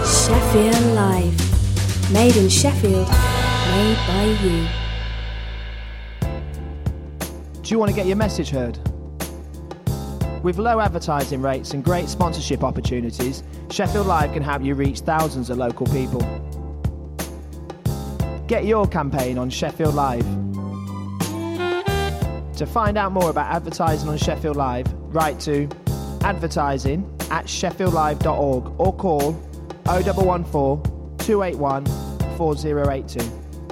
Sheffield Live. Made in Sheffield, made by you. Do you want to get your message heard? With low advertising rates and great sponsorship opportunities, Sheffield Live can help you reach thousands of local people. Get your campaign on Sheffield Live. To find out more about advertising on Sheffield Live, write to advertising@sheffieldlive.org or call 0114 281 4082.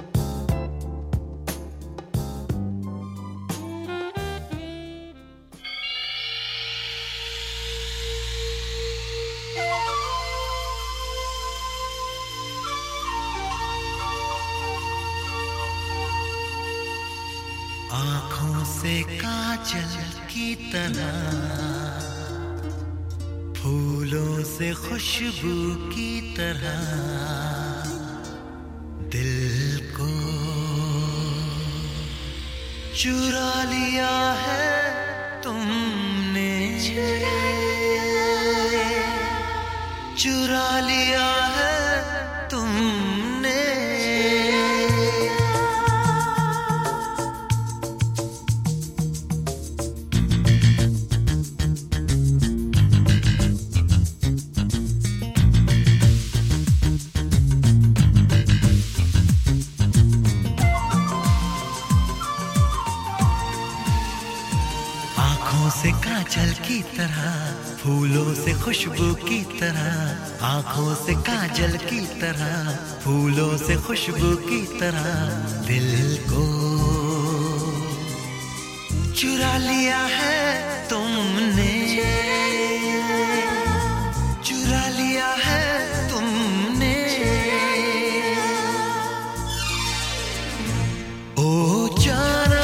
आँखों से काजल की तरह, फूलों से खुशबू की तरह, दिल को चुरा लिया है तुमने, चुरा लिया है तुमने। से काजल की तरह, फूलों से खुशबू की तरह, आँखों से काजल की तरह, फूलों से खुशबू की तरह, दिल को चुरा लिया है तुमने, चुरा लिया है तुमने। ओ जाना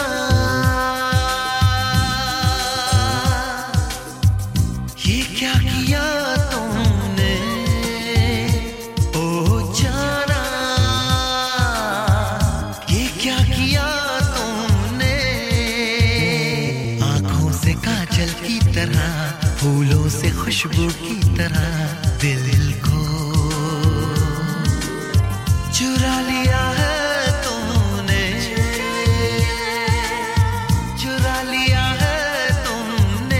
क्या किया तुमने, ओ जाना ये क्या किया तुमने। आँखों से काजल की तरह, फूलों से खुशबू की तरह, दिल को चुरा लिया है तुमने, चुरा लिया है तुमने।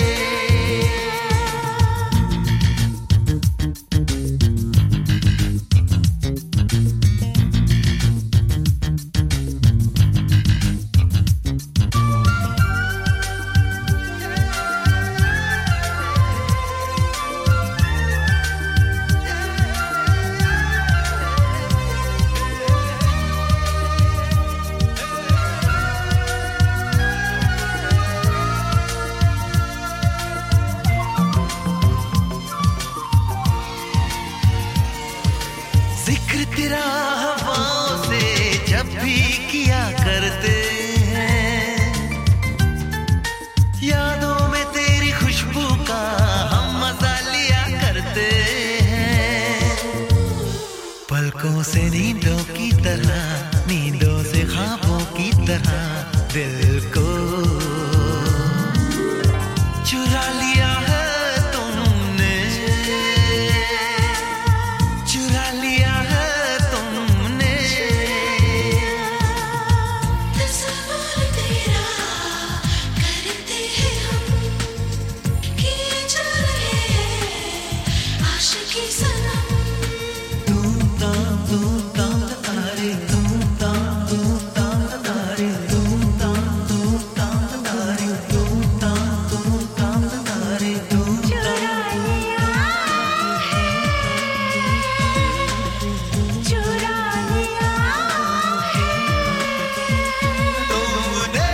जिक्र तेरा हवाओं से जब भी किया करते हैं, यादों में तेरी खुशबू का हम मजा लिया करते हैं। पलकों से नींदों की तरह, नींदों से ख्वाबों की तरह, दिल को चुरा लिया है तुमने, चुरा लिया है तुमने। तस्वीर तेरा करते हैं हम, किए जा रहे हैं आशिकी सनम। तुम ताम तारे, तुम ताम तारे, तुम ताम तारे, तुम ताम तारे, तुम चुरा लिया है, चुरा लिया है तुमने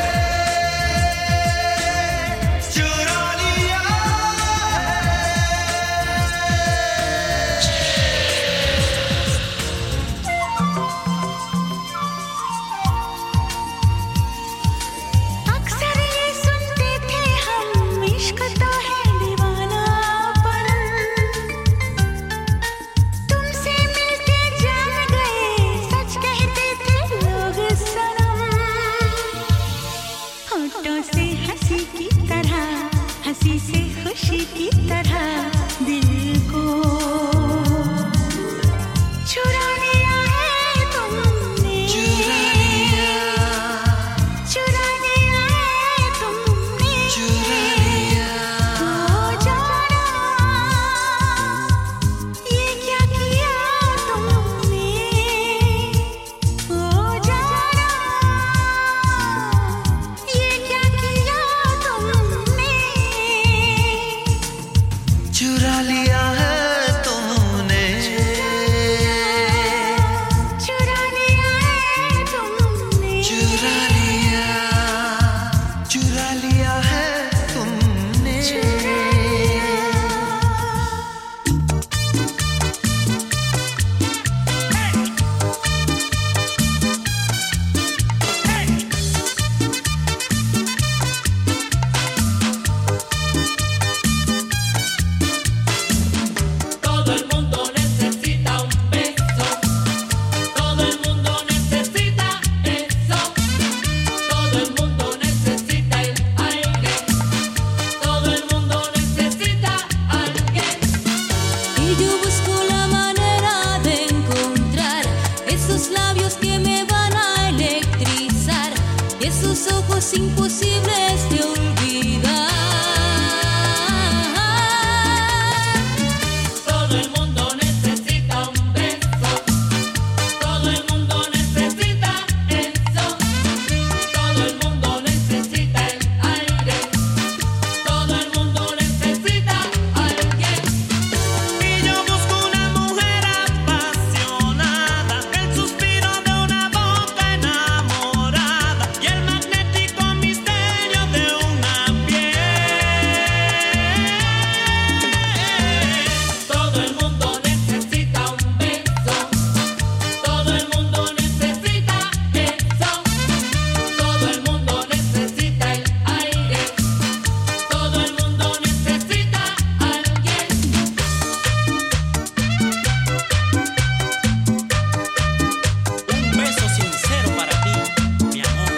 चुरा लिया है। Y yo busco la manera de encontrar esos labios que me van a electrizar y esos ojos imposibles de olvidar. Todo el mundo necesita un beso. Todo el mundo necesita eso. Todo el mundo necesita el aire. Todo el mundo necesita a alguien. Y yo busco una mujer apasionada, el suspiro de una boca enamorada y el magnético misterio de una piel. Todo el mundo necesita un beso. Todo el mundo necesita eso. Todo el mundo necesita el aire. Todo el mundo necesita a alguien. Un beso sincero para ti, mi amor.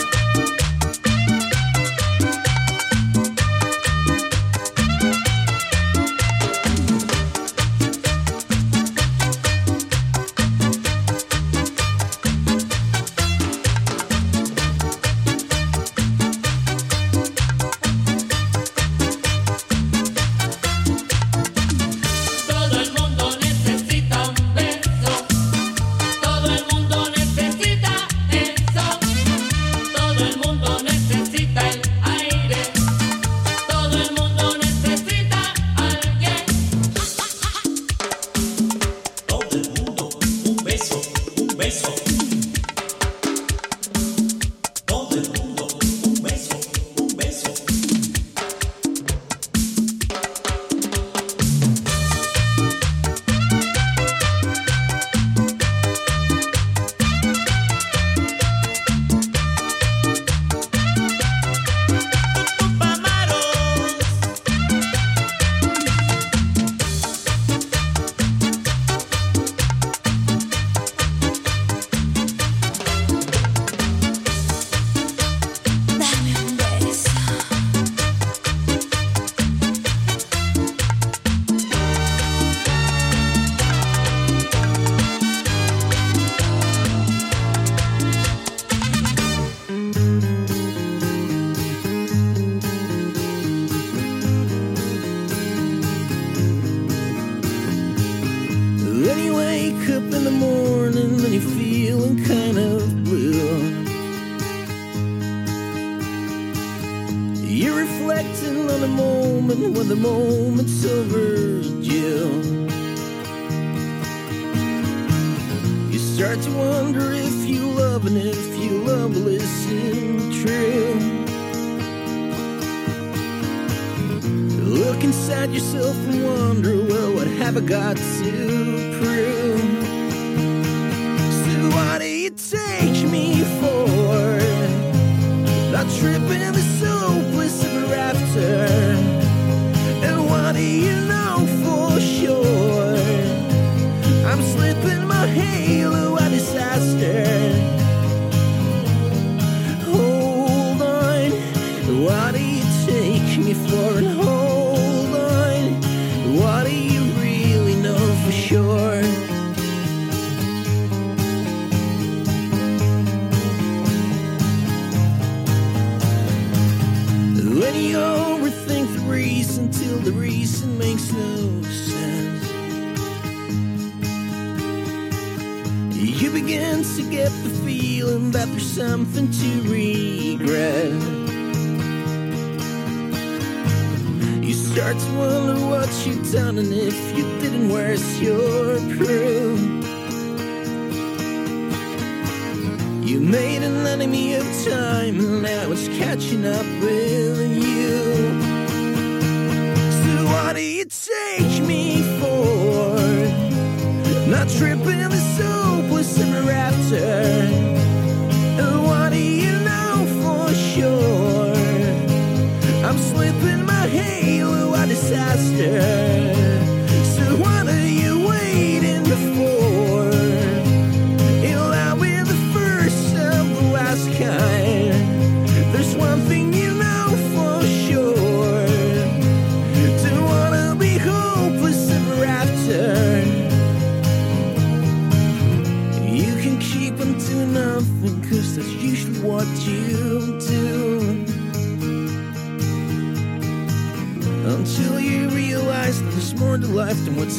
Todo el mundo necesita un beso. Todo el mundo necesita eso. Todo el mundo necesita el aire. Todo el mundo necesita a alguien. Todo el mundo, un beso, un beso. Todo el mundo, un beso, un beso. Dame un beso. When you wake up in the morning and you're feeling kind of blue, you're reflecting on the moment when the moment's overdue. You start to wonder if you love and if you love will listen true. Look inside yourself and wonder, well, what have I got to prove? So what do you take me for? Not tripping in the hopeless ever after. And what do you know for sure? I'm slipping my halo at disaster. Hold on, what do you take me for? And hold on, what do you really know for sure? When you overthink the reason till the reason makes no sense, you begin to get the feeling that there's something to regret. You start to wonder what you've done and if you didn't, where's your proof? You made an enemy of time and now it's catching up with you. So what do you take me for? Not tripping in this hopeless ever after. And what do you know for sure? I'm slipping my halo at disaster. So what are you waiting for? It'll out be the first of the last kind. There's one thing you know for sure. Don't wanna be hopeless ever after.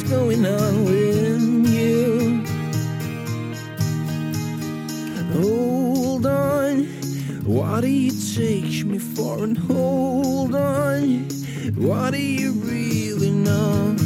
going on with you. Hold on, what do you take me for? And hold on, what do you really know?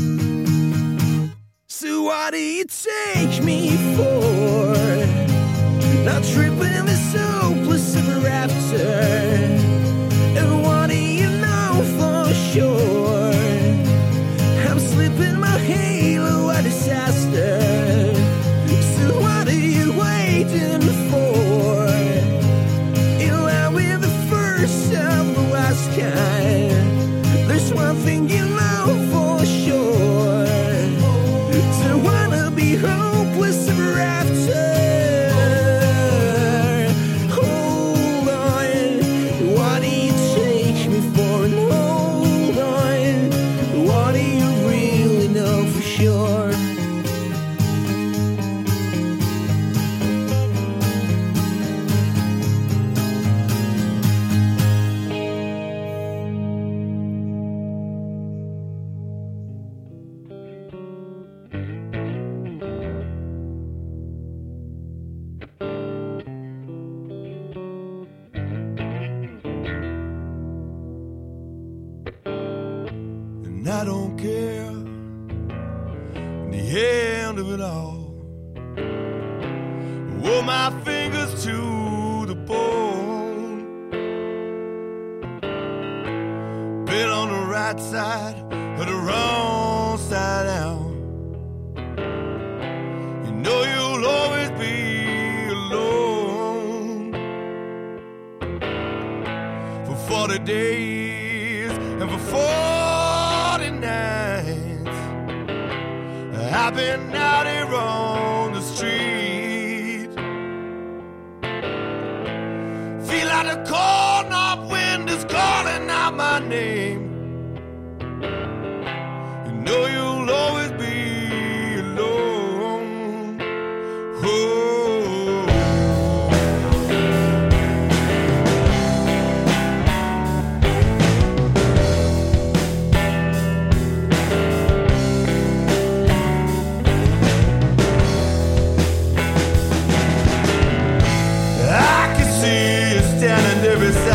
So what do you take me for? Not tripping this hopeless ever after. And what do you know for sure? I'm slipping my halo, a disaster. So what are you waiting for? In line with the first of the last kind. There's one thing you know for sure. To wanna be hopeless ever after. Hold on, what do you take me for? And hold on, what do you really know for sure? And I don't care in the end of it all. Wore my fingers to the bone. Been on the right side or the wrong side out. You know you'll always be alone. For 40 days and for 40 nights, I've been out here on the street. Feel like the cold north wind is calling out my name. You know you'll always be alone. Oh. I can see you standing there beside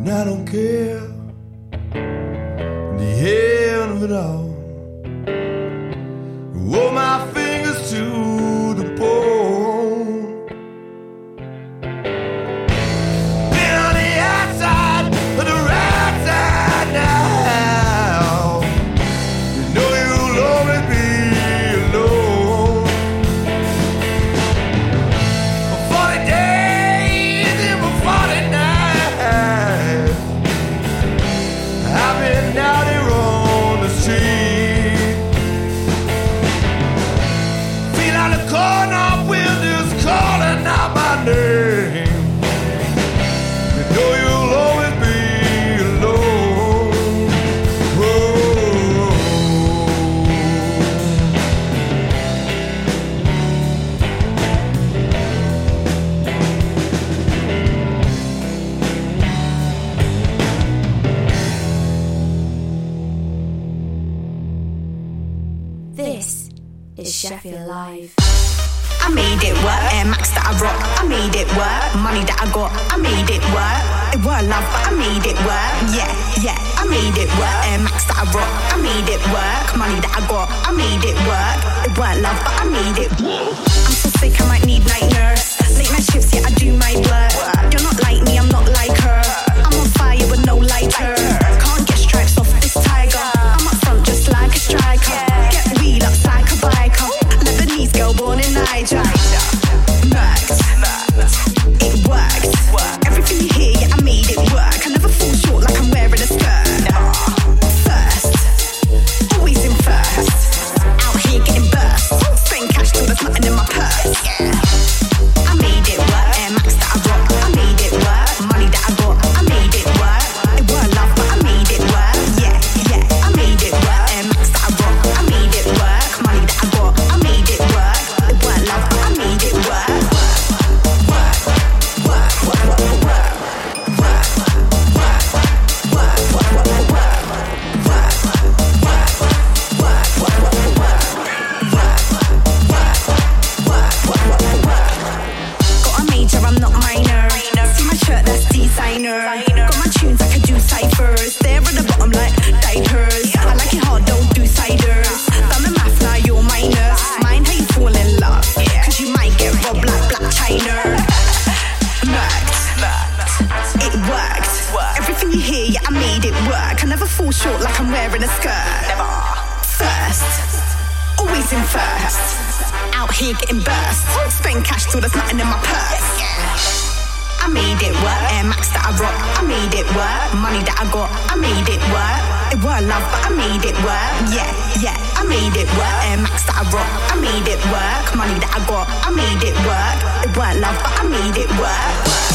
and I don't care. In the end of it all, wore my fingers to the bone. Been on the outside of the right side now. You know you'll always be alone. For 40 days and for 40 nights, I've been out here on the street. Feel like the corner wind is calling out my name. You know you'll always be alone. Whoa. This is Sheffield Live. I made it work, Air Max that I rock, I made it work. Money that I got, I made it work. It weren't love, but I made it work. Yeah, yeah, I made it work. Air Max that I rock, I made it work. Money that I got, I made it work. It weren't love, but I made it work. I'm so sick, I might need night nurse. Late night shifts, yeah, I do my work. You're not like me, I'm not like her. I'm on fire with no lighter. Can't get stripes off this tiger. I'm up front just like a striker. Get wheeled up like a biker. Lebanese girl born in Niger. Mercs, it works. Everything you hear, yeah, I made it work. I never fall short like I'm wearing a skirt. First, always in first. Out here getting burst. Spend cash till there's nothing in my purse. I made it work. Air Max that I rock, I made it work. Money that I got, I made it work. It weren't love, but I made it work. Yeah, yeah, I made it work. Air Max that I rock, I made it work. Money that I got, I made it work. It weren't love, but I made it work. Got a major, I'm not minor. See my shirt, that's designer. Got my tunes, I can do ciphers. They're at the bottom like diapers. I like it hard, don't do ciders. Done the math, now you're minus. Mind how you fall in love, cause you might get robbed like Black China. Mercs, it worked. Everything you hear, yeah, I made it work. I never fall short like I'm wearing a skirt. First, always in first. Out here getting burst. Spend cash till there's nothing in my purse. I made it work. Air Max that I rock, I made it work. Money that I got, I made it work. It weren't love, but I made it work. Yeah, yeah, I made it work. Air Max that I rock, I made it work. Money that I got, I made it work. It weren't love, but I made it work.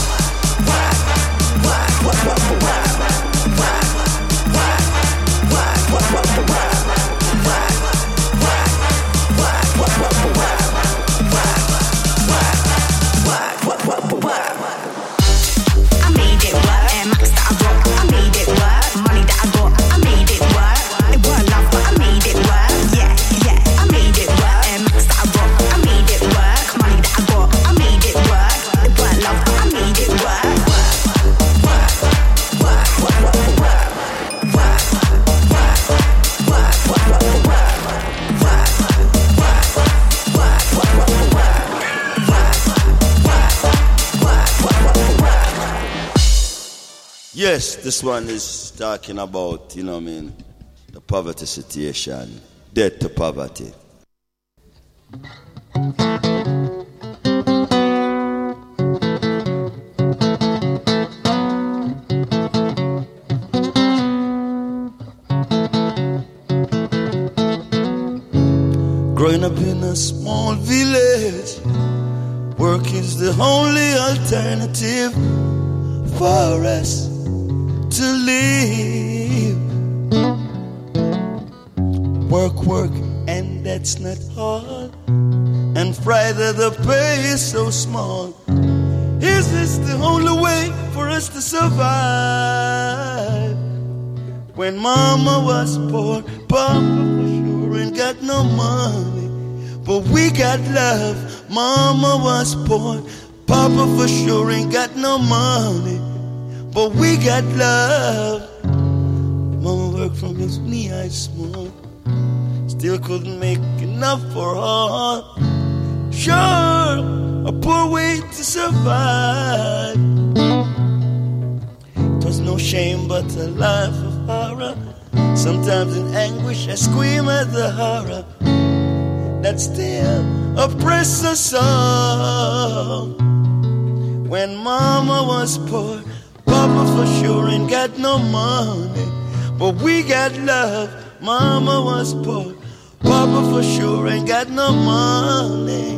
I made it work. Air Max that I rock, I made it work. Money that I got, I made it work. It weren't love, but I made it work. Yeah, yeah, I made it work. Air Max that I rock, I made it work. Money that I got, I made it work. It weren't love, but I made it work. Yes, this one is talking about, you know what I mean, the poverty situation, death to poverty. Growing up in a small village, work is the only alternative for us to live. Work, work, and that's not all. And Friday the pay is so small. Is this the only way for us to survive? When mama was poor, papa for sure ain't got no money, but we got love. Mama was poor, papa for sure ain't got no money, but we got love. Mama worked from his knee-high small, still couldn't make enough for her. Sure, a poor way to survive. It was no shame but a life of horror. Sometimes in anguish I scream at the horror that still oppress us all. When mama was poor, papa for sure ain't got no money, but we got love. Mama was poor, papa for sure ain't got no money.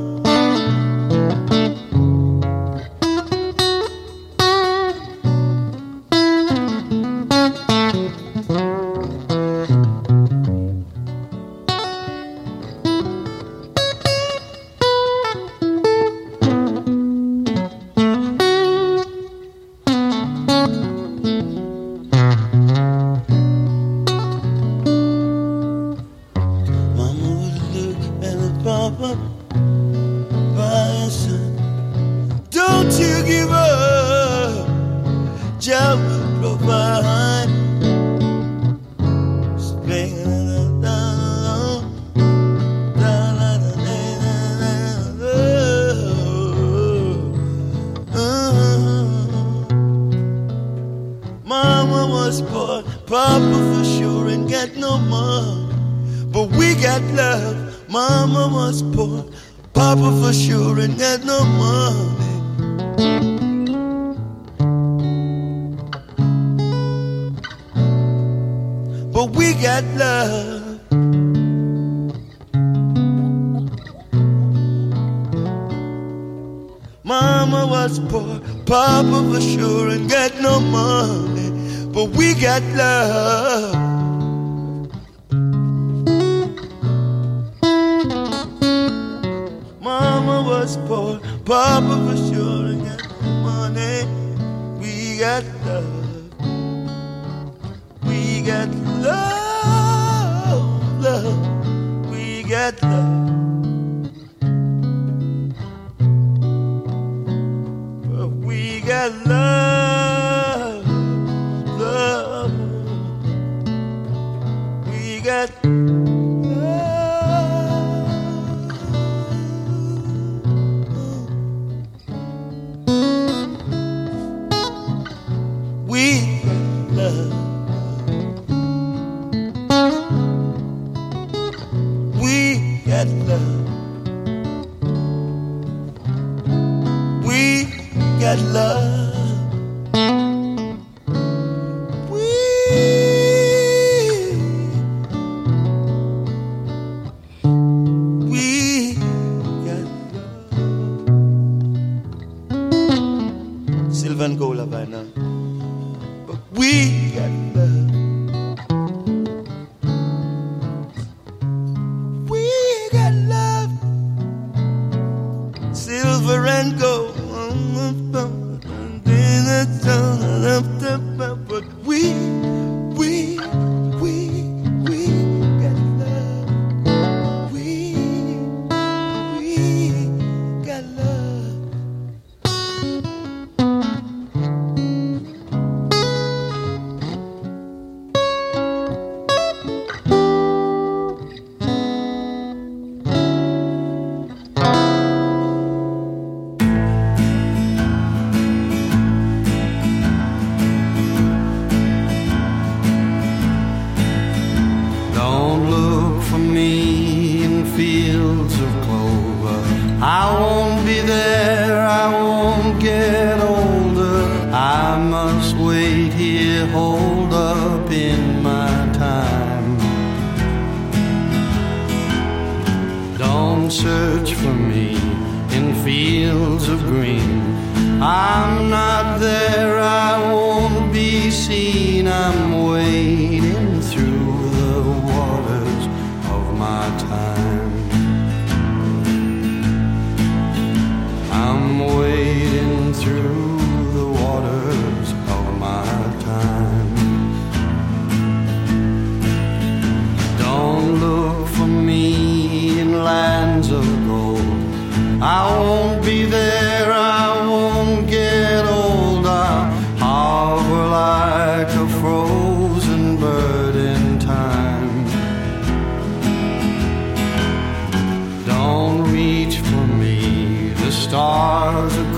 I won't be there, I won't get old. I'll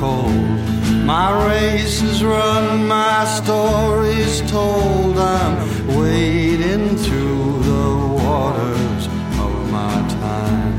cold. My race is run, my story's told. I'm wading through the waters of my time.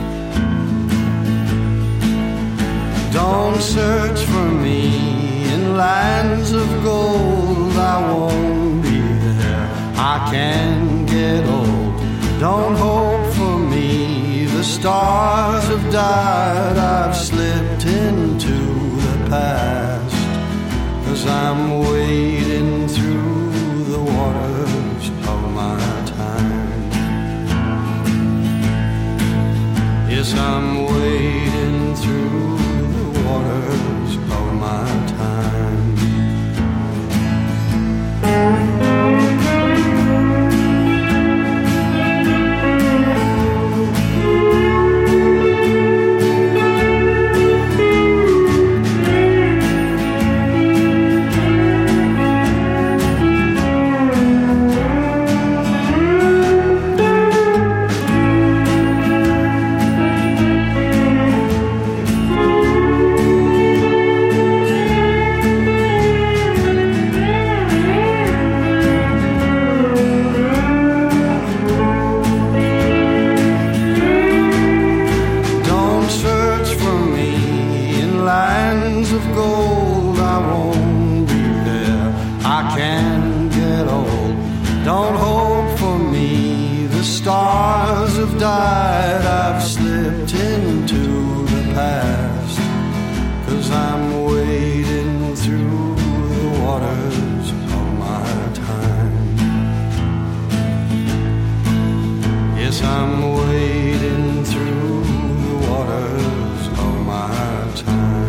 Don't search for me in lands of gold. I won't be there, I can get old. Don't hope for me, the stars have died. I've slipped into the past, 'cause I'm wading through the waters of my time. Yes, I'm wading through the waters of my time. Died, I've slipped into the past, 'cause I'm wading through the waters of my time. Yes, I'm wading through the waters of my time.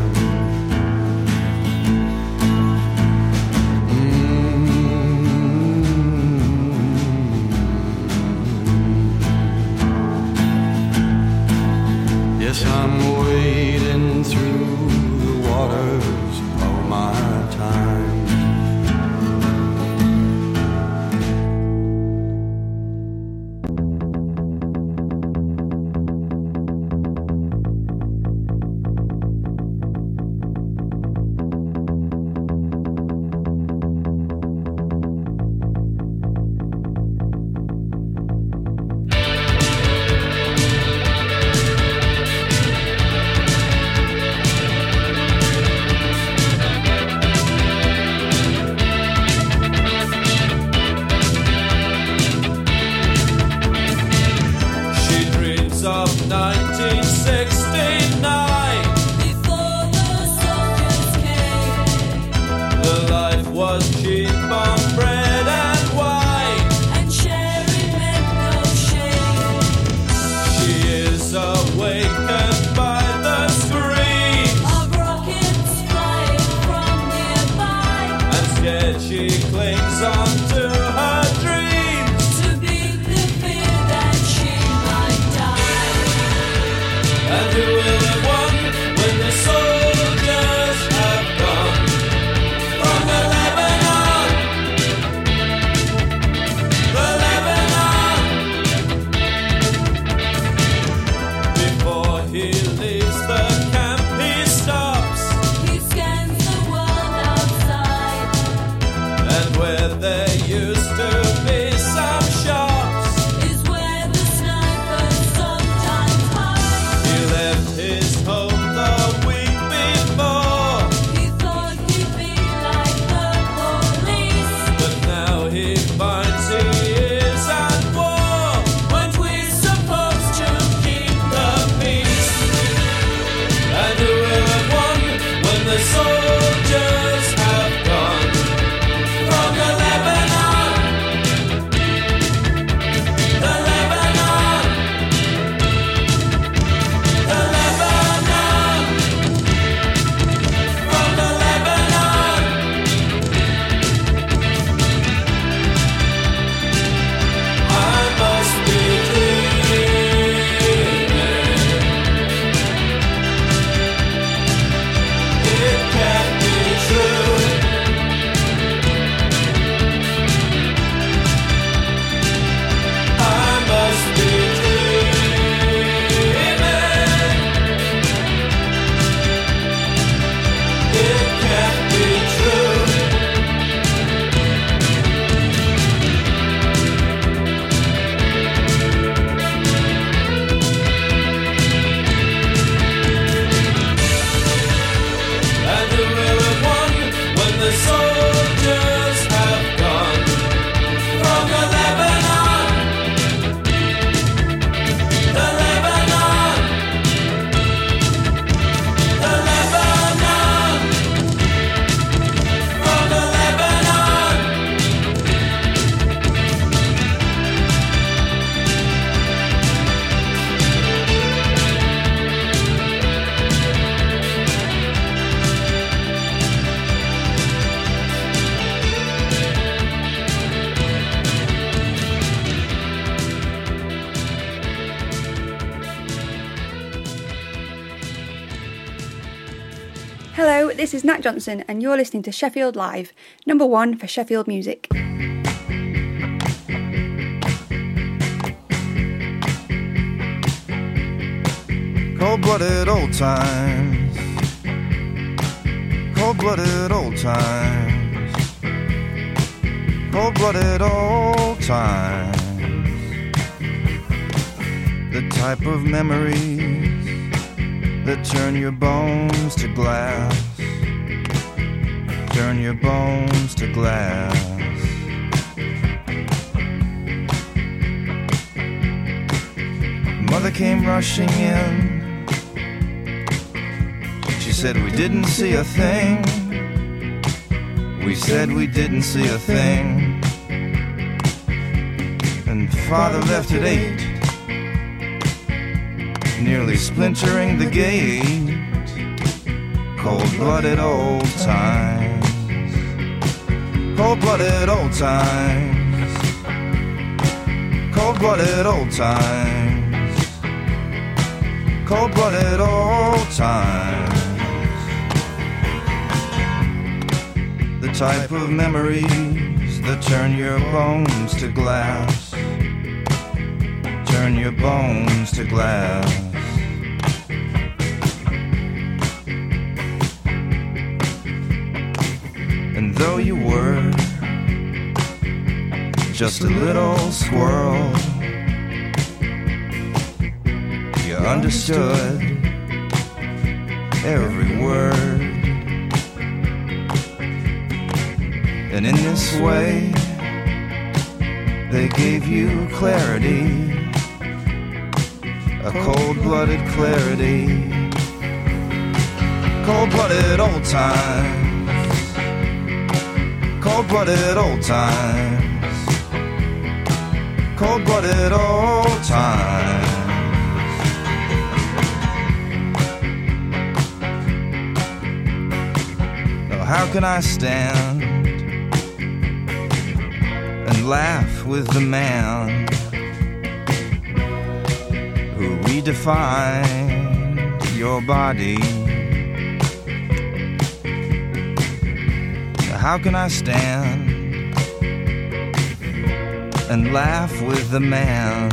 Yes, I'm wading through the waters of my time. It can't Hello, this is Nat Johnson and you're listening to Sheffield Live, number one for Sheffield music. Cold-blooded old times, cold-blooded old times, cold-blooded old times. The type of memories that turn your bones to glass, turn your bones to glass. Mother came rushing in. She said we didn't see a thing. We said we didn't see a thing. And Father left at 8, nearly splintering the gate. Cold-blooded old times, cold-blooded old times, cold-blooded old times, cold-blooded old times. The type of memories that turn your bones to glass, turn your bones to glass. And though you were just a little squirrel, you understood every word. And in this way, they gave you clarity, a cold-blooded clarity. Cold-blooded old times, cold-blooded old times, cold-blooded old times. Now how can I stand and laugh with the man who redefined your body? How can I stand and laugh with the man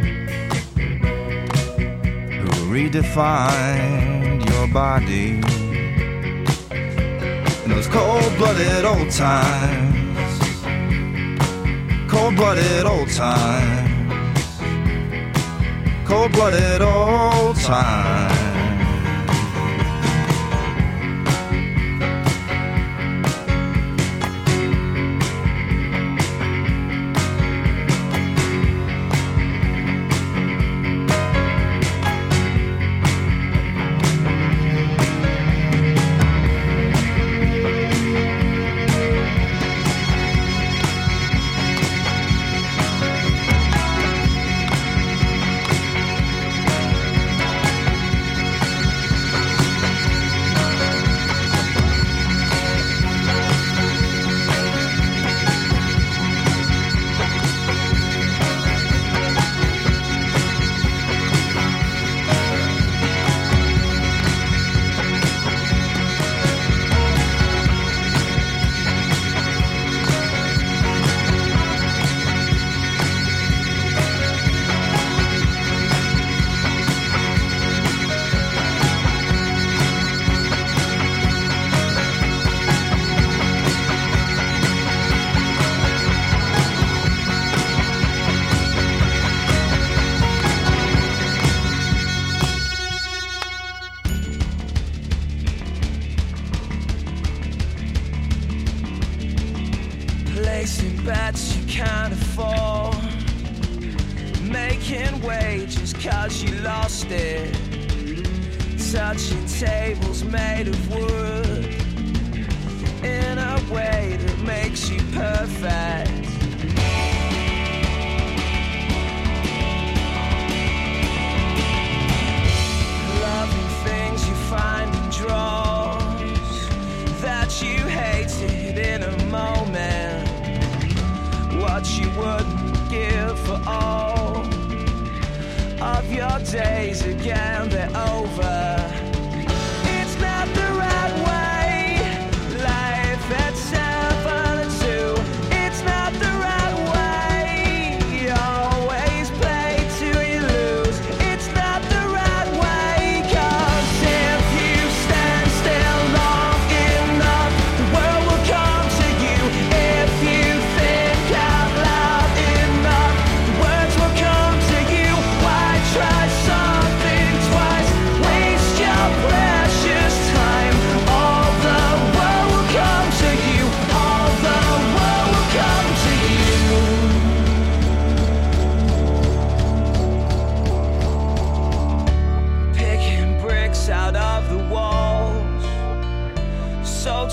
who redefined your body? In those cold-blooded old times, cold-blooded old times, cold-blooded old times. Placing bets you can't afford, making wages cause you lost it, touching tables made of wood in a way that makes you perfect. Loving things you find in drawers that you hated in a moment, what you wouldn't give for all of your days again, they're over. It's not the right way.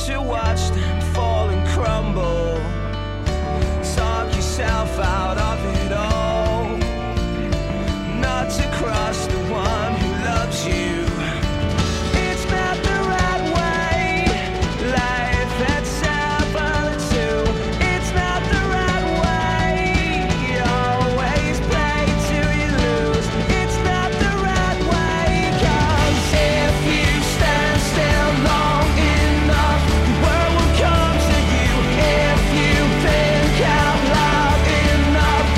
to watch them fall and crumble. Talk yourself out of it all. Not to cross the one who loves you. It's not the right way. Life had several too. It's not the right way. You always play till you lose. It's not the right way. 'Cause if you stand still long enough, the world will come to you. If you think out loud enough,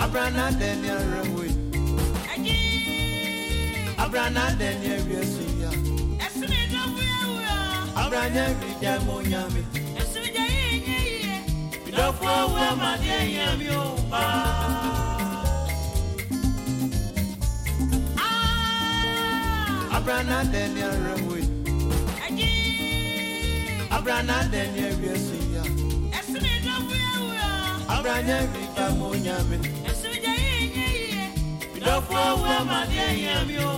Abrana Daniel Rawi. Abrana Daniel Yesuya. Abrana Vidamo Yami. Dofo Wama Yamio. Abrana Daniel Rawi. Abrana Daniel Yesuya. Abrana Vidamo Yami. Dofo Wama Yamio.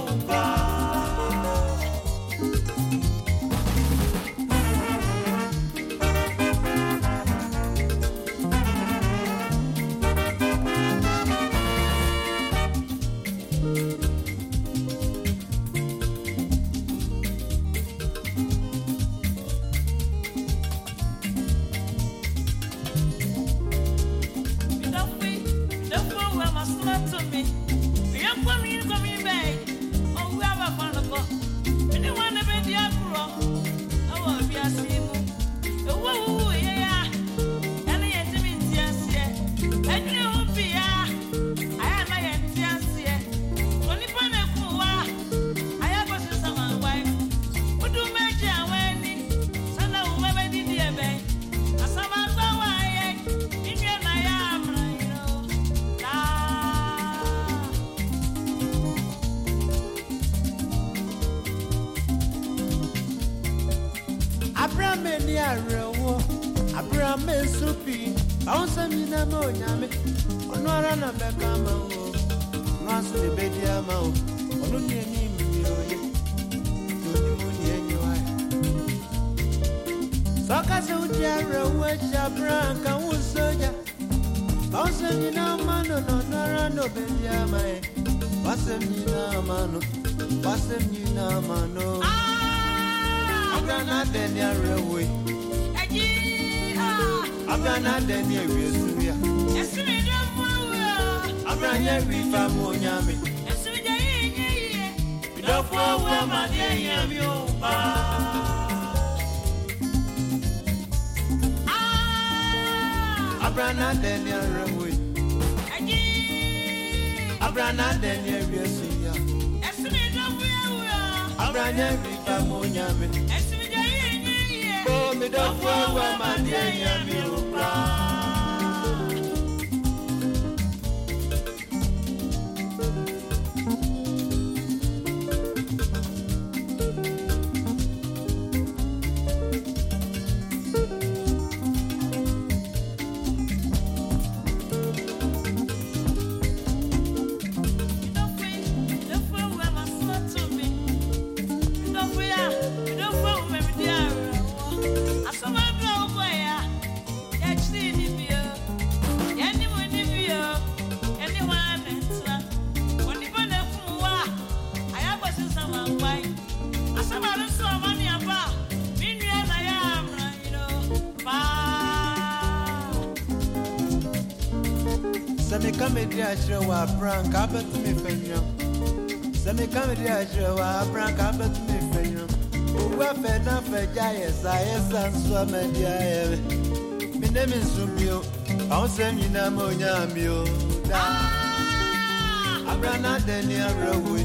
Abrana Daniel Rawi.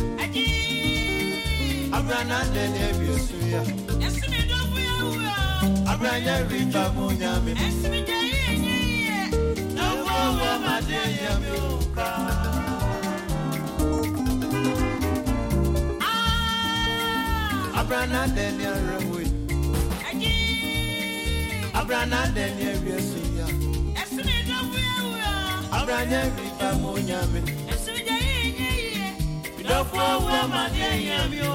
Abrana Daniel Yesuya. Abrana Vidamo Yami. Dofo Wama Yamio. Abrana Daniel Rawi. Abrana Daniel Yesuya. Abrana Vidamo Yami. Dofo Wama Yamio.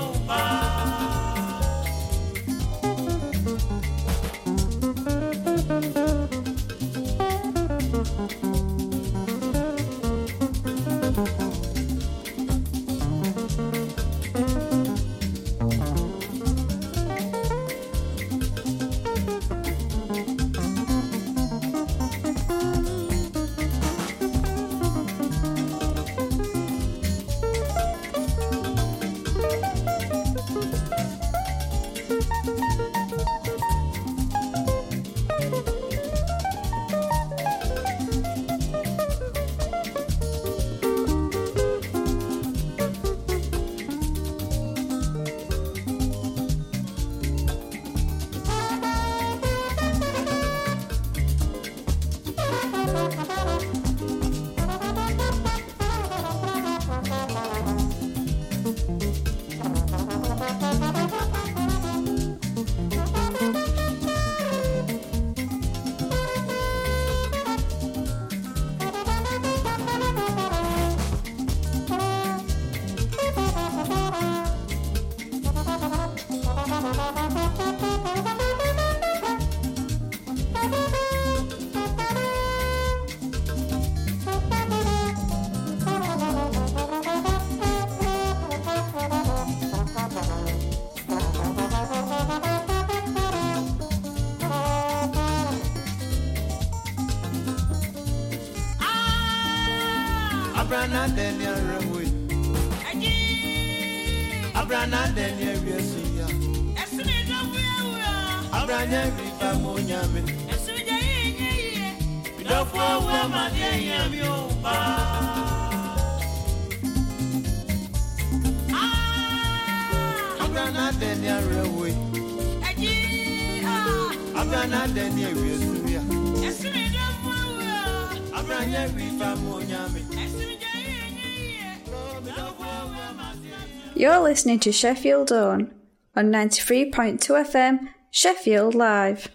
Abrana Daniel Ramwe. Abrana Daniel Yesia. Abrana Rifa Monyame. Dafwa Madia Miopa. Abrana Daniel Ramwe. Abrana Daniel Yesia. Abrana Rifa Monyame. You're listening to Sheffield On 93.2 FM, Sheffield Live.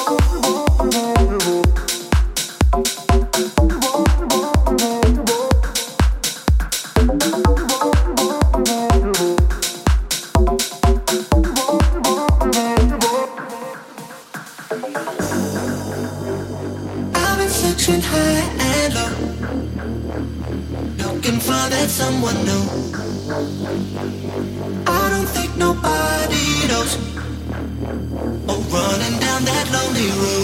I've been searching high and low, looking for that someone new. I don't think nobody knows. Oh, running down that lonely road.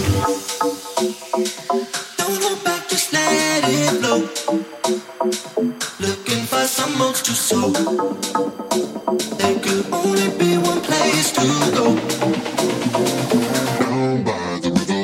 Don't hold back, just let it flow. Looking for some modes to sow. There could only be one place to go. Down by the river.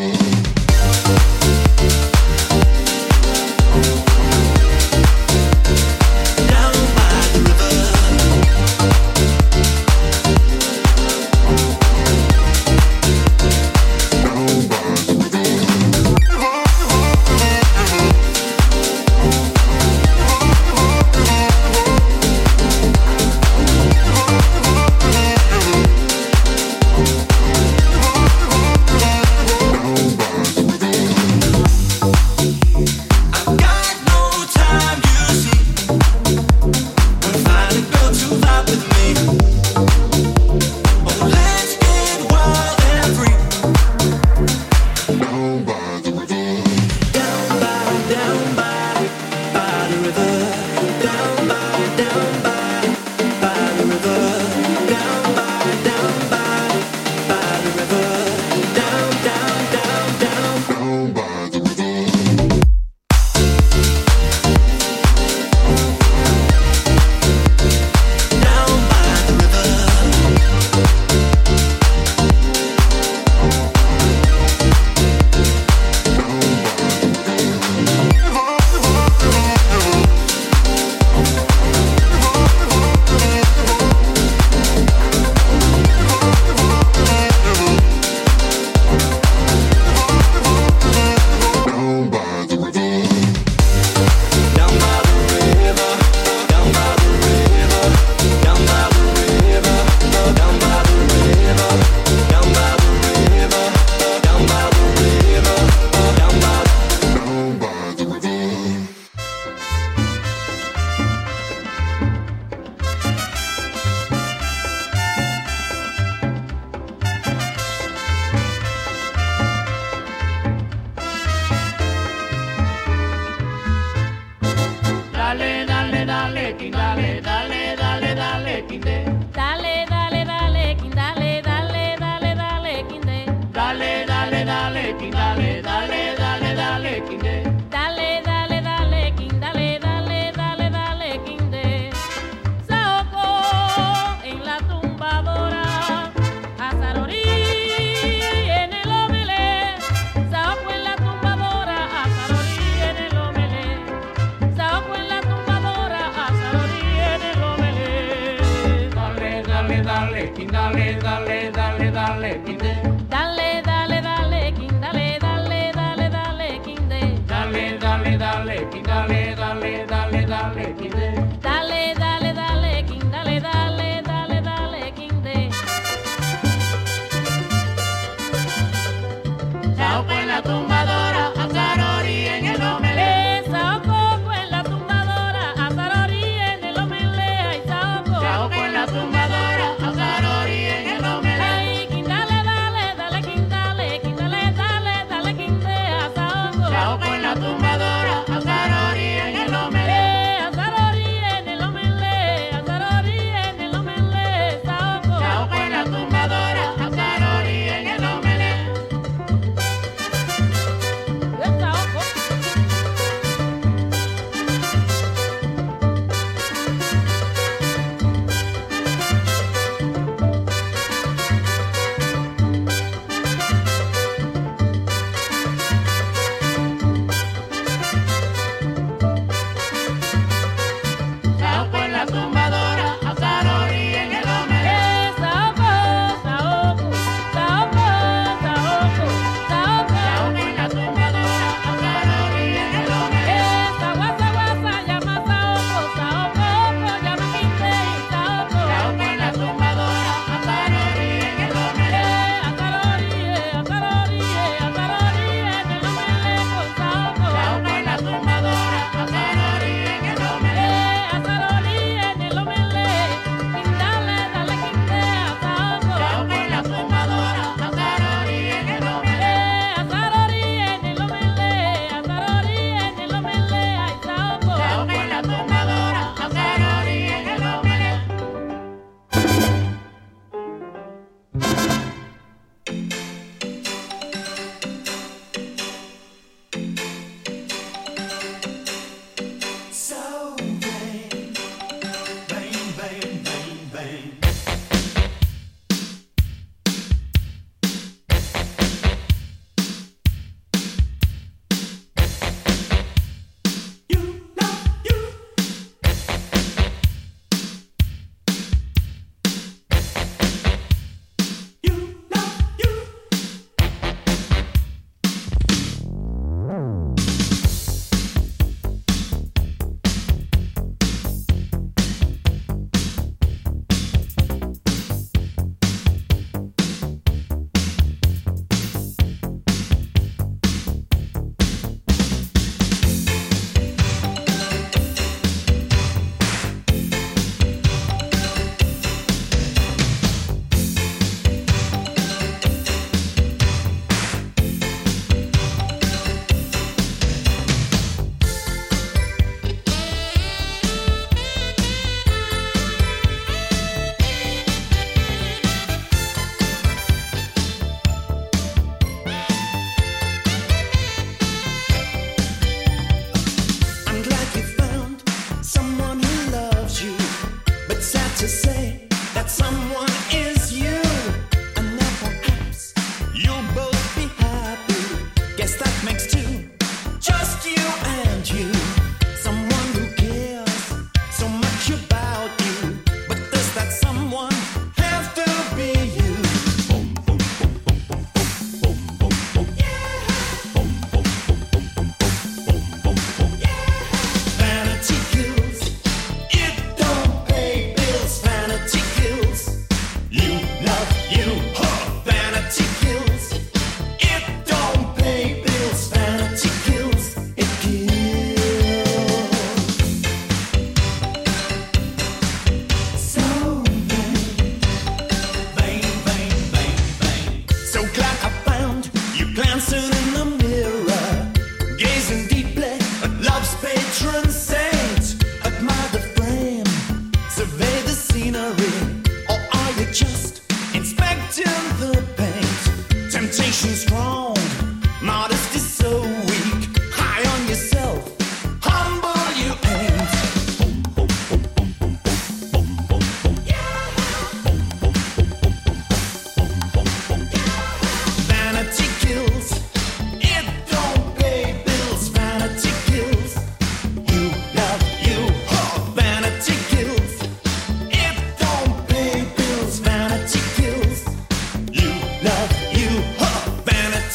Ambition strong, modesty so.